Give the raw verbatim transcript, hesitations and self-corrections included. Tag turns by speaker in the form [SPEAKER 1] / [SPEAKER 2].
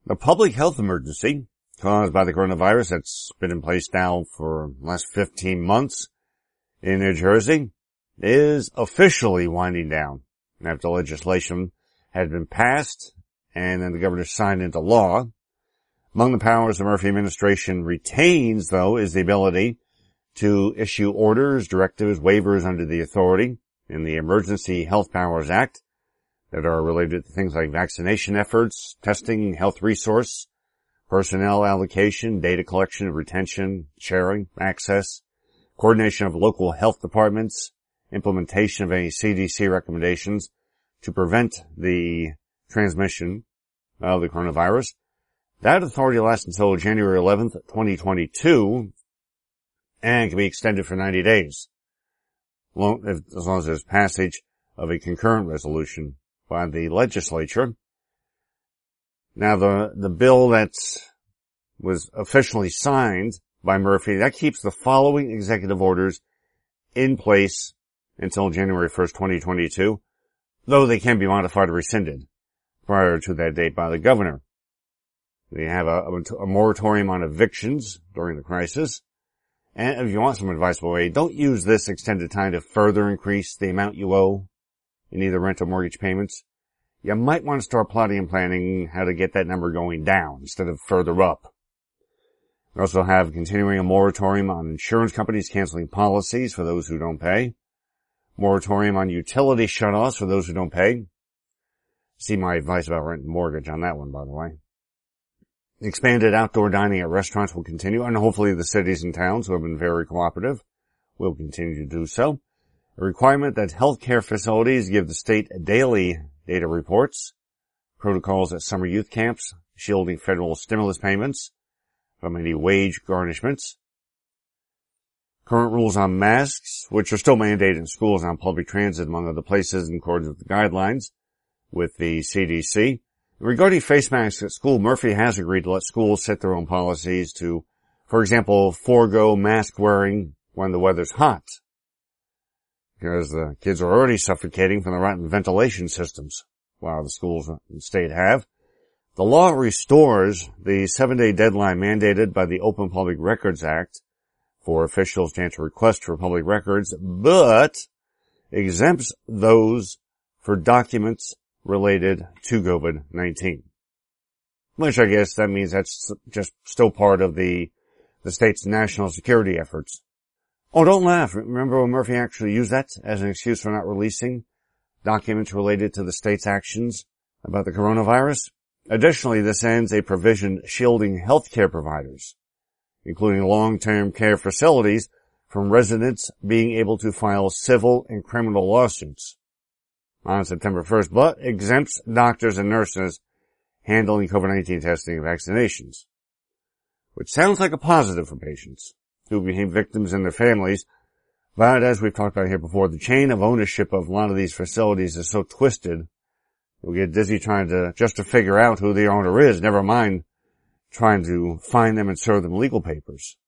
[SPEAKER 1] The public health emergency caused by the coronavirus that's been in place now for the last fifteen months in New Jersey is officially winding down after legislation had been passed and then the governor signed into law. Among the powers the Murphy administration retains, though, is the ability to issue orders, directives, waivers under the authority in the Emergency Health Powers Act that are related to things like vaccination efforts, testing, health resource, personnel allocation, data collection, retention, sharing, access, coordination of local health departments, implementation of any C D C recommendations to prevent the transmission of the coronavirus. That authority lasts until January eleventh, twenty twenty-two, and can be extended for ninety days, as long as there's passage of a concurrent resolution by the legislature. Now, the, the bill that was officially signed by Murphy, that keeps the following executive orders in place until January first, twenty twenty-two, though they can be modified or rescinded prior to that date by the governor. They have a, a moratorium on evictions during the crisis. And if you want some advice, by the way, don't use this extended time to further increase the amount you owe in either rent or mortgage payments. You might want to start plotting and planning how to get that number going down instead of further up. We also have continuing a moratorium on insurance companies canceling policies for those who don't pay. Moratorium on utility shutoffs for those who don't pay. See my advice about rent and mortgage on that one, by the way. Expanded outdoor dining at restaurants will continue, and hopefully the cities and towns who have been very cooperative will continue to do so. A requirement that healthcare facilities give the state daily data reports, protocols at summer youth camps, shielding federal stimulus payments from any wage garnishments. Current rules on masks, which are still mandated in schools and on public transit, among other places, in accordance with the guidelines with the C D C. Regarding face masks at school, Murphy has agreed to let schools set their own policies to, for example, forego mask wearing when the weather's hot, because the kids are already suffocating from the rotten ventilation systems while the schools in the state have. The law restores the seven-day deadline mandated by the Open Public Records Act for officials to answer requests for public records, but exempts those for documents related to COVID nineteen. Which I guess that means that's just still part of the, the state's national security efforts. Oh, don't laugh. Remember when Murphy actually used that as an excuse for not releasing documents related to the state's actions about the coronavirus? Additionally, this ends a provision shielding healthcare providers, including long-term care facilities, from residents being able to file civil and criminal lawsuits on September first, but exempts doctors and nurses handling COVID nineteen testing and vaccinations, which sounds like a positive for patients who became victims and their families. But as we've talked about here before, the chain of ownership of a lot of these facilities is so twisted, you'll get dizzy trying to, just to figure out who the owner is, never mind trying to find them and serve them legal papers.